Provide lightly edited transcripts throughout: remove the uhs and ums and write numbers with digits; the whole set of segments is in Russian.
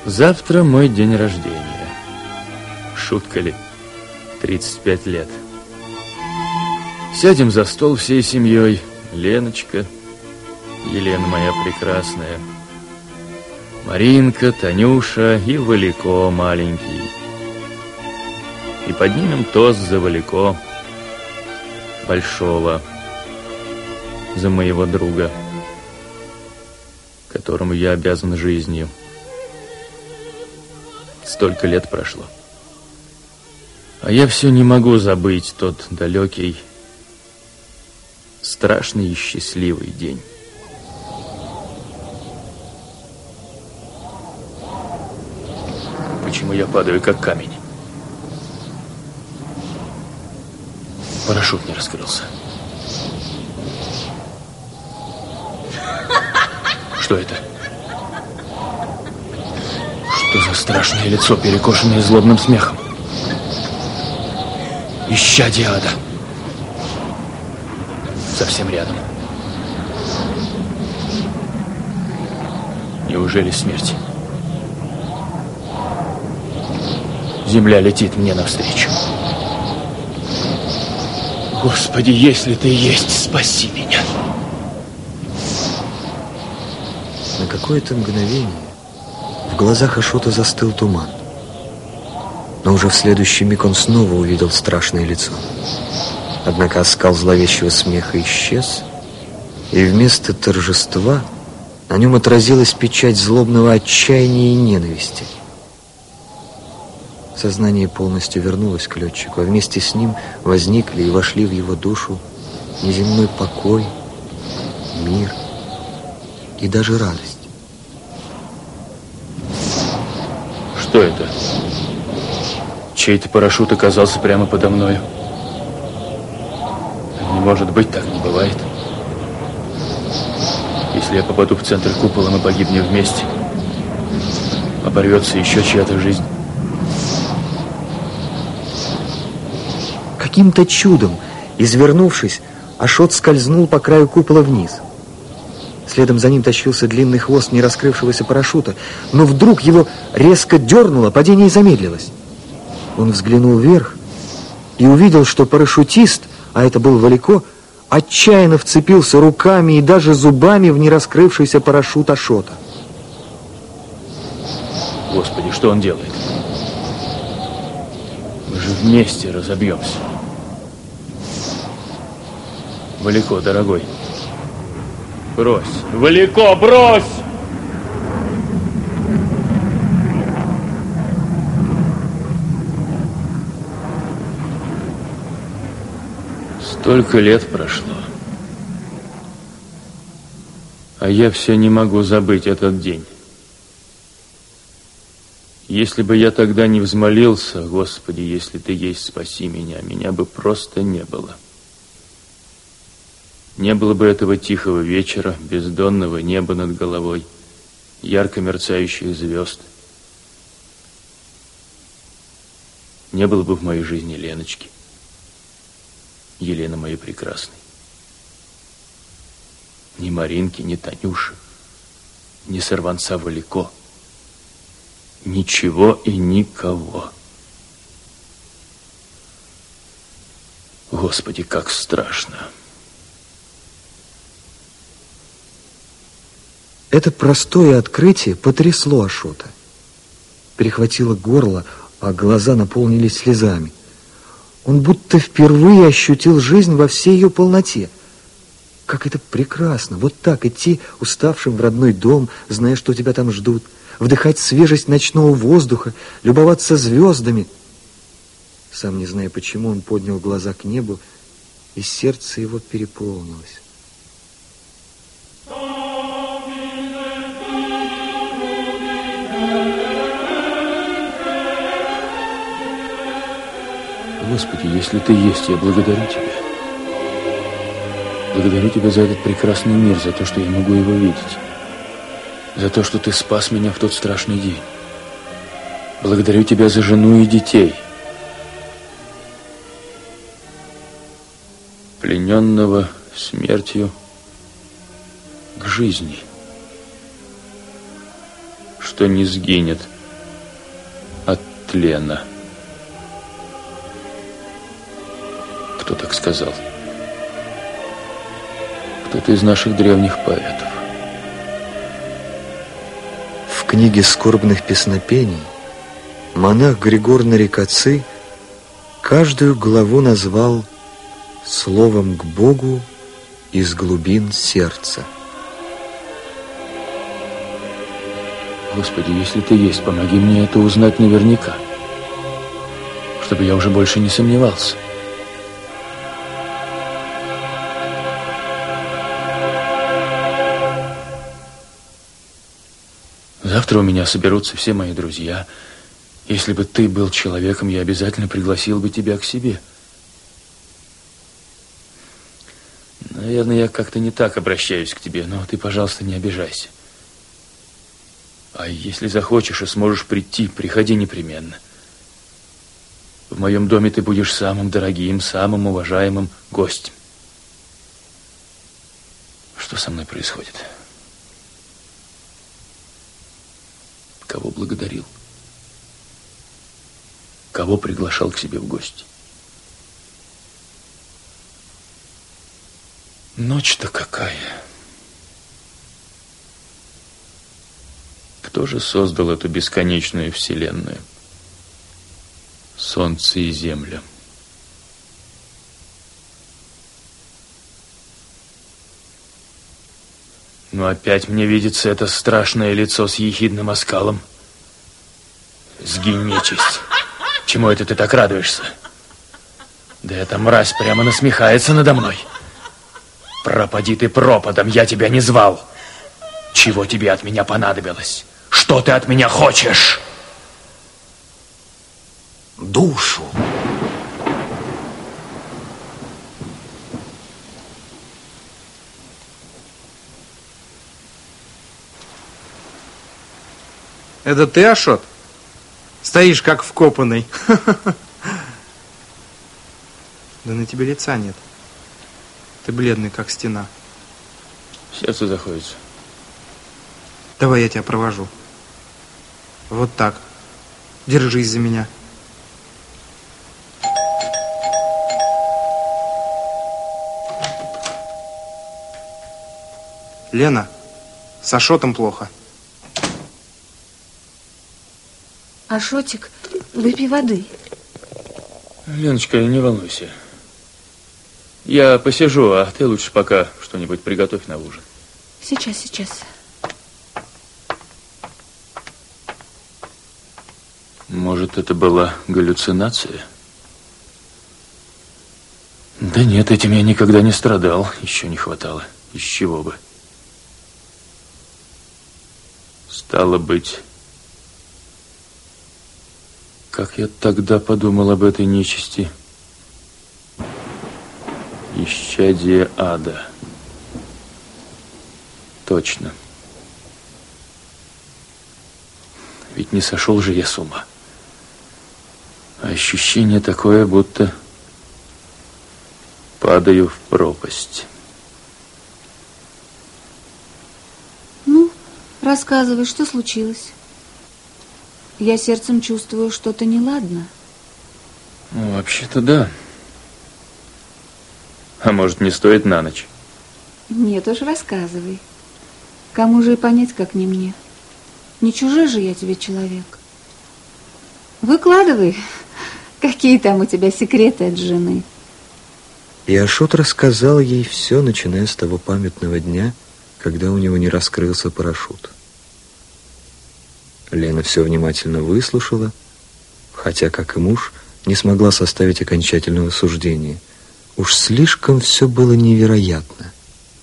Завтра мой день рождения. Шутка ли? 35 лет. Сядем за стол всей семьей. Леночка, Елена моя прекрасная, Маринка, Танюша и Валико маленький. И поднимем тост за Валико большого, за моего друга, которому я обязан жизнью. Столько лет прошло. А я все не могу забыть тот далекий, страшный и счастливый день. Почему я падаю, как камень? Парашют не раскрылся. Что это? Что за страшное лицо, перекошенное злобным смехом? Исчадие ада. Совсем рядом. Неужели смерть? Земля летит мне навстречу. Господи, если ты есть, спаси меня. На какое-то мгновение в глазах Ашота застыл туман. Но уже в следующий миг он снова увидел страшное лицо. Однако оскал зловещего смеха исчез, и вместо торжества на нем отразилась печать злобного отчаяния и ненависти. Сознание полностью вернулось к летчику, а вместе с ним возникли и вошли в его душу неземной покой, мир и даже радость. Что это? Чей-то парашют оказался прямо подо мною. Не может быть, так не бывает. Если я попаду в центр купола, мы погибнем вместе. Оборвется еще чья-то жизнь. Каким-то чудом, извернувшись, Ашот скользнул по краю купола вниз. Следом за ним тащился длинный хвост нераскрывшегося парашюта, но вдруг его резко дернуло, падение замедлилось. Он взглянул вверх и увидел, что парашютист, а это был Валико, отчаянно вцепился руками и даже зубами в нераскрывшийся парашют Ашота. Господи, что он делает? Мы же вместе разобьемся. Валико, дорогой, брось. Валико, брось! Столько лет прошло, а я все не могу забыть этот день. Если бы я тогда не взмолился, Господи, если Ты есть, спаси меня, меня бы просто не было. Не было бы этого тихого вечера, бездонного неба над головой, ярко мерцающих звезд. Не было бы в моей жизни Леночки, Елены моей прекрасной. Ни Маринки, ни Танюши, ни сорванца Валико. Ничего и никого. Господи, как страшно. Это простое открытие потрясло Ашота. Перехватило горло, а глаза наполнились слезами. Он будто впервые ощутил жизнь во всей ее полноте. Как это прекрасно, вот так идти уставшим в родной дом, зная, что тебя там ждут, вдыхать свежесть ночного воздуха, любоваться звездами. Сам не зная почему, он поднял глаза к небу, и сердце его переполнилось. Господи, если Ты есть, я благодарю Тебя. Благодарю Тебя за этот прекрасный мир, за то, что я могу его видеть. За то, что Ты спас меня в тот страшный день. Благодарю Тебя за жену и детей. Плененного смертью к жизни. Что что не сгинет от тлена. Кто так сказал? Кто-то из наших древних поэтов. В книге скорбных песнопений монах Григор Нарикоци каждую главу назвал словом к Богу из глубин сердца. Господи, если Ты есть, помоги мне это узнать наверняка, чтобы я уже больше не сомневался. Завтра у меня соберутся все мои друзья. Если бы ты был человеком, я обязательно пригласил бы тебя к себе. Наверное, я как-то не так обращаюсь к тебе, но ты, пожалуйста, не обижайся. А если захочешь и сможешь прийти, приходи непременно. В моем доме ты будешь самым дорогим, самым уважаемым гостем. Что со мной происходит? Кого благодарил? Кого приглашал к себе в гости? Ночь-то какая! Кто же создал эту бесконечную вселенную? Солнце и земля. Но опять мне видится это страшное лицо с ехидным оскалом. Сгинь, нечисть. Чему это ты так радуешься? Да эта мразь прямо насмехается надо мной. Пропади ты пропадом, я тебя не звал. Чего тебе от меня понадобилось? Что ты от меня хочешь? Душу. Это ты, Ашот? Стоишь как вкопанный. Да на тебе лица нет. Ты бледный, как стена. Сердце заходится. Давай я тебя провожу. Вот так. Держись за меня. Лена, с Ашотом плохо. Ашотик, выпей воды. Леночка, не волнуйся. Я посижу, а ты лучше пока что-нибудь приготовь на ужин. Сейчас. Может, это была галлюцинация? Да нет, этим я никогда не страдал. Еще не хватало. Из чего бы? Стало быть... Как я тогда подумал об этой нечисти? Исчадие ада. Точно. Ведь не сошел же я с ума. А ощущение такое, будто падаю в пропасть. Ну, рассказывай, что случилось? Я сердцем чувствую, что-то неладно. Ну, вообще-то да. А может, не стоит на ночь? Нет уж, рассказывай. Кому же и понять, как не мне? Не чужой же я тебе человек. Выкладывай, какие там у тебя секреты от жены. И Ашот рассказал ей все, начиная с того памятного дня, когда у него не раскрылся парашют. Лена все внимательно выслушала, хотя, как и муж, не смогла составить окончательного суждения. Уж слишком все было невероятно.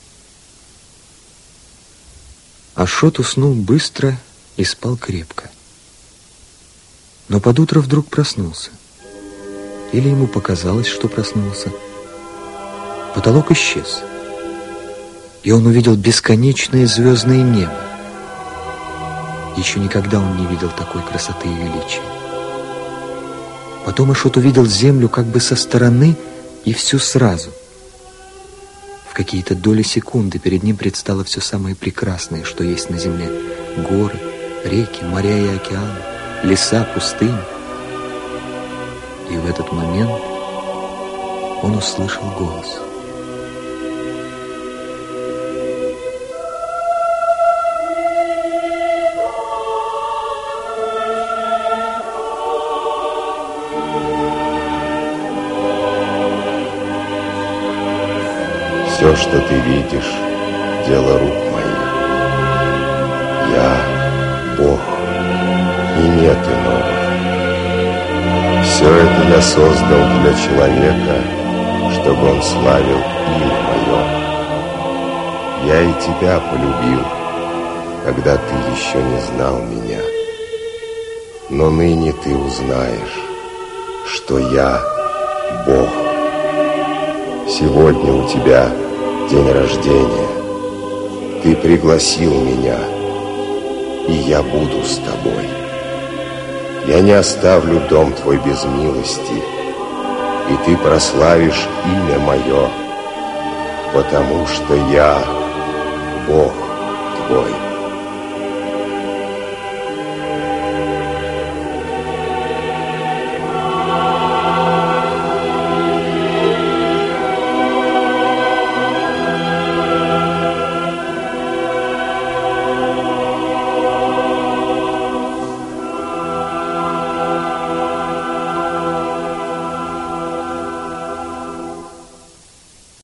Ашот уснул быстро и спал крепко. Но под утро вдруг проснулся. Или ему показалось, что проснулся. Потолок исчез, и он увидел бесконечное звездное небо. Еще никогда он не видел такой красоты и величия. Потом Ашот увидел землю как бы со стороны и всю сразу. В какие-то доли секунды перед ним предстало все самое прекрасное, что есть на земле. Горы, реки, моря и океаны, леса, пустыни. И в этот момент он услышал голос. Все, что ты видишь, дело рук моих. Я Бог, и нет иного. Все это я создал для человека, чтобы он славил имя мое. Я и тебя полюбил, когда ты еще не знал меня. Но ныне ты узнаешь, что я Бог. Сегодня у тебя день рождения. Ты пригласил меня, и я буду с тобой. Я не оставлю дом твой без милости, и ты прославишь имя мое, потому что я Бог твой.